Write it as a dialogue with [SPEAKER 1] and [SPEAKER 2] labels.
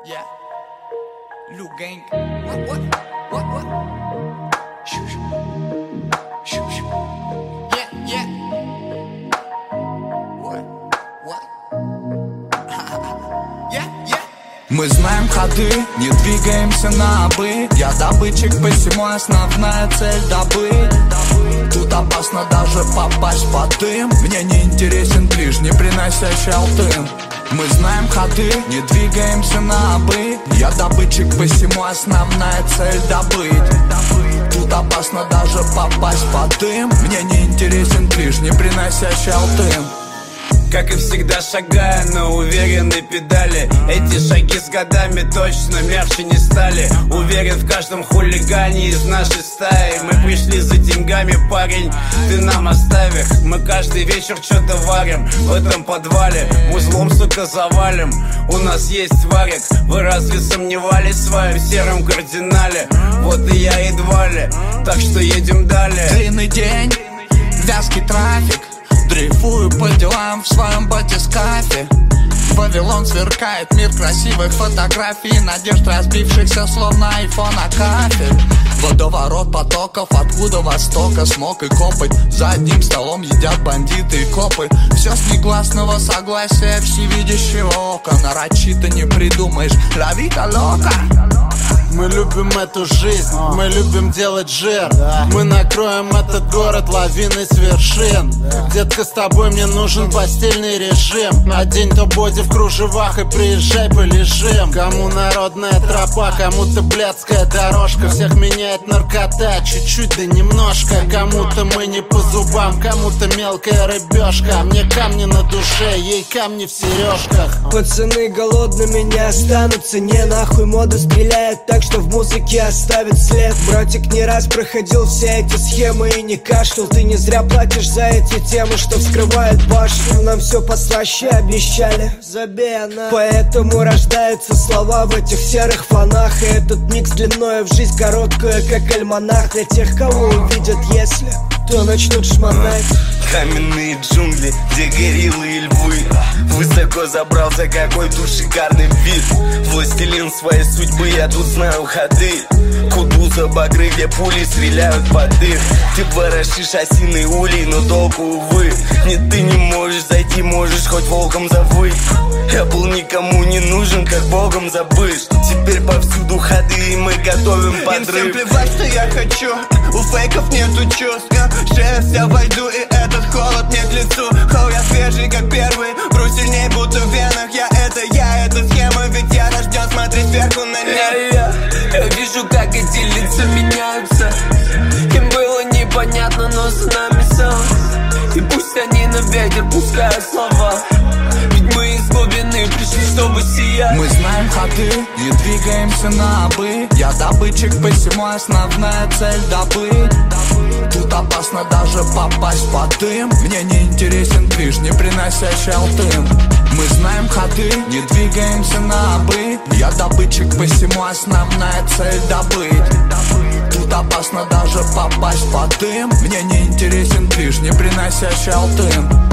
[SPEAKER 1] Yeah. Liu Gang. What? Shoo, shoo. Shoo, shoo. Yeah. What? Yeah.
[SPEAKER 2] Мы знаем ходы, не двигаемся на обы. Я добытчик, посему основная цель добыть. Тут опасно даже попасть под дым. Мне не интересен движ, не приносящий алтын. Мы знаем ходы, не двигаемся на обы. Я добытчик, посему основная цель добыть. Тут опасно даже попасть под дым. Мне не интересен движ, не приносящий алтын.
[SPEAKER 3] Как и всегда шагая на уверенной педали. Эти шаги с годами точно мягче не стали. Уверен в каждом хулигане из нашей стаи. Мы пришли за деньгами, парень, ты нам оставь их. Мы каждый вечер что-то варим в этом подвале. Узлом, сука, завалим, у нас есть варик. Вы разве сомневались в своем сером кардинале? Вот и я едва ли, так что едем далее.
[SPEAKER 2] Длинный день, вязкий трафик. Дрейфую по делам в своем батискафе. Вавилон сверкает, мир красивых фотографий, надежд разбившихся словно айфон о кафель. Водоворот потоков, откуда востока смог и копоть. За одним столом едят бандиты и копы. Все с негласного согласия всевидящего ока. Нарочито не придумаешь, la vida loca.
[SPEAKER 4] Мы любим эту жизнь, мы любим делать жир. Мы накроем этот город лавиной с вершин. Детка, с тобой мне нужен постельный режим. Одень то боди в кружевах и приезжай полежим. Кому народная тропа, кому-то блядская дорожка. Всех меняет наркота, чуть-чуть да немножко. Кому-то мы не по зубам, кому-то мелкая рыбешка. А мне камни на душе, ей камни в сережках.
[SPEAKER 5] Пацаны голодными не останутся, не нахуй мода стреляет так, что в музыке оставит след. Братик не раз проходил все эти схемы и не кашлял. Ты не зря платишь за эти темы, что вскрывают башню. Нам все послаще обещали, забей она. Поэтому рождаются слова в этих серых фонах. И этот микс длиною в жизнь короткую, как альманах. Для тех, кого увидят, если то начнут шмонать.
[SPEAKER 6] Каменные джунгли, где гориллы и львы. Высоко забрался какой-то шикарный вид. Властелин своей судьбы, я тут знаю ходы. Кутуза, багры, где пули стреляют под дых. Ты ворошишь осиной улей, но толку, увы. Нет, ты не можешь зайти, можешь хоть волком завыть. Я был никому не нужен, как богом забыт. Теперь повсюду ходы, и мы готовим подрыв.
[SPEAKER 7] Им всем плевать, что я хочу, у фейков нету чувств. Сейчас я войду, и этот холод мне к лицу. Хоу, я свежий, как первый, вру сильней, будто в венах. Я, это схема, ведь я рожден смотреть сверху на них.
[SPEAKER 8] Я вижу, как эти лица меняются. Им было непонятно, но за нами солнце. И пусть они на ветер пускают слова, ведь мы из глубины пришли, чтобы сиять.
[SPEAKER 2] Мы знаем ходы, не двигаемся на обы. Я добытчик, посему основная цель добыть. Тут опасно даже попасть под дым. Мне не интересен движ, не приносящий алтын. Мы знаем ходы, не двигаемся на обы. Я добытчик, посему основная цель добыть. Тут опасно даже попасть под дым. Мне не интересен движ, не приносящий алтын.